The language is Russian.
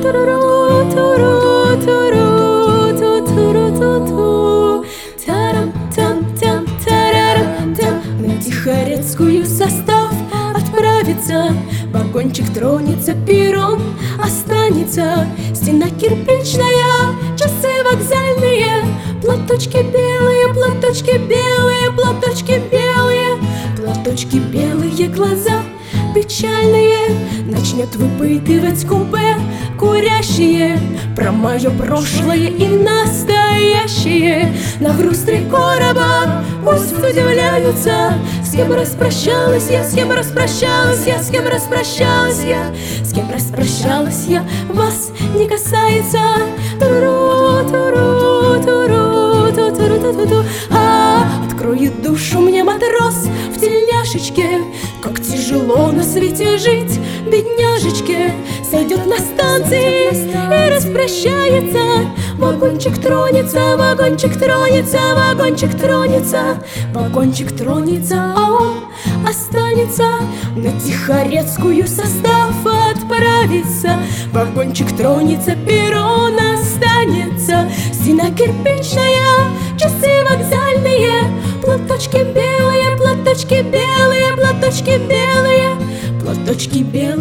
На Тихорецкую состав отправится, вагончик тронется, перрон останется. Стена кирпичная, часы вокзальные, платочки белые, платочки белые, платочки белые, платочки белые, глаза печальные. Начнет выпытывать купе курящие про мое прошлое и настоящее. На груз три короба пусть удивляются, с кем распрощалась я, с кем распрощалась я, с кем распрощалась я, с кем распрощалась я, вас не касается. Откроет душу мне матрос в тельняшечке, как тяжело на свете жить бедняжечке. Сойдет на станции и распрощается, вагончик тронется, вагончик тронется, вагончик тронется, вагончик тронется, а он останется. На Тихорецкую состав отправится, вагончик тронется, перрон останется. Стена кирпичная, часы вокзальные, платочки белые, платочки белые, платочки белые, платочки белые.